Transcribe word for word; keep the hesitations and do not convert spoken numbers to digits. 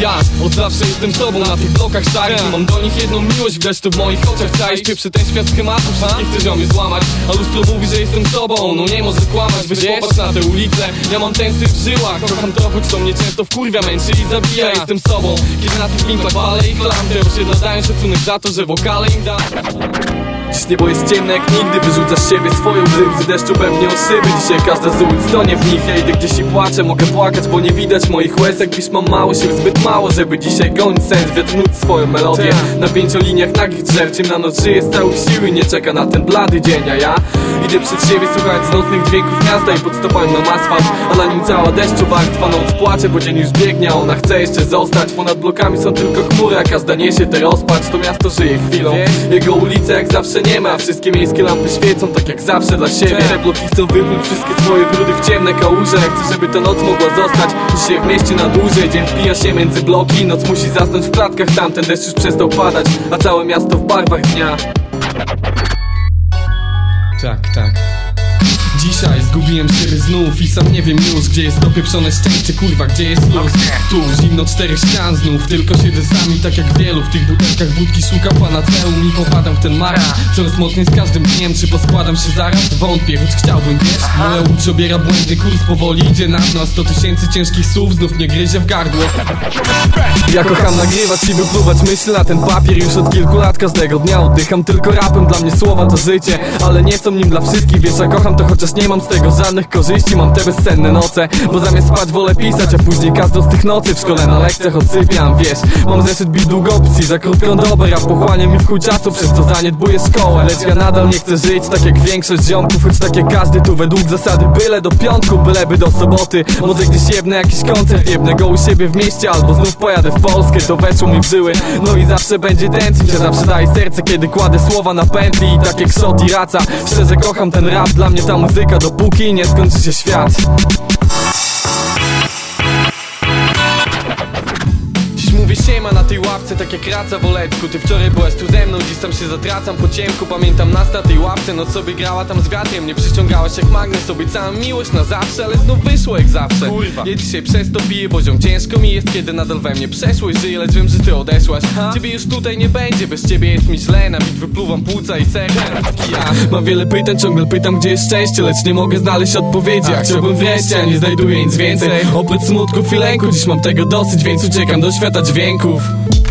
Ja od zawsze jestem sobą na tych blokach szarych. Mam do nich jedną miłość, widać to w moich oczach. Czaisz pieprzy ten świat schematów, wszystkich chcesz ją złamać. A lustro mówi, że jestem sobą, no nie może kłamać. Weź popatrz na te ulice, ja mam ten syf w żyłach. Kocham to, choć to mnie często wkurwia, męczy i zabija. Jestem sobą, kiedy na tych winklach palę i klam. Te osiedla dają szacunek za to, że wokale im dam. Dziś niebo jest ciemne jak nigdy, wyrzucasz z siebie swoją łzy. Z deszczu pewnie o szyby, dzisiaj każda z ulic tonie w nich. Ja idę gdzieś i płaczę, mogę płakać, bo nie widać moich łez. Jak pisz mam mało sił, zbyt mało, żeby dzisiaj gonić sens. Wiatr nuć swoją melodię na pięcioliniach nagich drzew. Czym na noc żyje z całych sił i nie czeka na ten blady dzień. A ja idę przed siebie słuchając nocnych dźwięków miasta i pod stopami mam asfalt, a na nim cała deszczu warstwa. Noc płacze, bo dzień już biegnie, a ona chce jeszcze zostać. Ponad blokami są tylko chmury, a każda niesie tę rozpacz. To miasto żyje chwilą, jego ulice jak zawsze nie ma. Wszystkie miejskie lampy świecą tak jak zawsze dla siebie. Te bloki chcą wypluć wszystkie swoje brudy w ciemne kałuże. Jak chcę, żeby ta noc mogła zostać dzisiaj w mieście na dłużej. Dzień wpija się między bloki, noc musi zasnąć w klatkach. Tamten deszcz już przestał padać, a całe miasto w barwach dnia. Tak, tak. Dzisiaj zgubiłem siebie znów i sam nie wiem już, gdzie jest to pieprzone szczęście, kurwa, gdzie jest luz. Tu zimno czterech ścian znów, tylko siedzę sami tak jak wielu. W tych butelkach wódki szukam panaceum i popadam w ten maraż. Coraz mocniej z każdym dniem, czy poskładam się zaraz? Wątpię, choć chciałbym, wiesz. Moja łódź obiera błędny kurs, powoli idzie na dno. Sto tysięcy ciężkich słów znów mnie gryzie w gardło. Ja kocham nagrywać i wypluwać myśl na ten papier. Już od kilku lat każdego dnia oddycham tylko rapem. Dla mnie słowa to życie, ale nie są nim dla wszystkich. Wiesz, ja kocham to, chociaż nie mam z tego żadnych korzyści. Mam te bezsenne noce, bo zamiast spać wolę pisać. A później każdą z tych nocy w szkole na lekcjach odsypiam. Wiesz, mam zeszyt bit długopcji za krótką dobę. Rap pochłania mi w chuj czasu, przez to zaniedbuję szkołę. Lecz ja nadal nie chcę żyć tak jak większość ziomków, choć tak jak każdy tu według zasady byle do piątku, byleby do soboty. Może gdzieś jebnę jakiś koncert, jebnę go u siebie w mieście, albo znów pojadę w Polskę. To weszło mi w żyły, no i zawsze będzie dancing. Ja zawsze daję serce, kiedy kładę słowa na pętli. I tak jak Shot i Raca, szczerze kocham ten rap. Dla mnie ta muzyka, dopóki nie skończy się świat. Mówię siema na tej ławce, tak jak Raca w Olecku. Ty wczoraj byłaś tu ze mną, dziś tam się zatracam po ciemku. Pamiętam nas na tej ławce, noc sobie grała tam z wiatrem. Nie przyciągałaś jak magnes, obiecałam miłość na zawsze, ale znów wyszło jak zawsze. Kurwa. Ja dzisiaj przez to piję, poziom ciężko mi jest, kiedy nadal we mnie przeszłość żyje, lecz wiem, że ty odeszłaś. Ha? Ciebie już tutaj nie będzie, bez ciebie jest mi źle. Na bit wypluwam płuca i serce. Ja mam wiele pytań, ciągle pytam, gdzie jest szczęście, lecz nie mogę znaleźć odpowiedzi. A chciałbym wreszcie, a nie znajduję nic więcej. Oprócz smutków i lęku, dziś mam tego dosyć, więc uciekam do świata dźwięków.